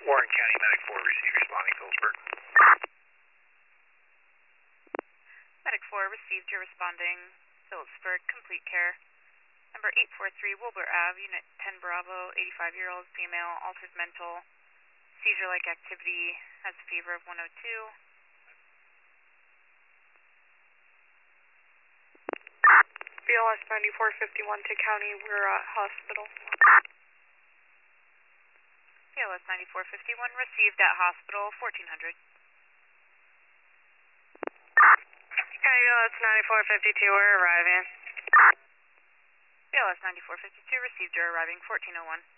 Warren County Medic 4, receive responding Phillipsburg. Medic 4 received your responding Phillipsburg, complete care. Number 843 Wilbur Ave, Unit 10 Bravo, 85-year-old female, altered mental, seizure-like activity, has a fever of 102. BLS 9451 to County, we're at hospital. BLS 9451 received at hospital, 1400. County BLS 9452, we're arriving. BLS 9452 received your arriving, 1401.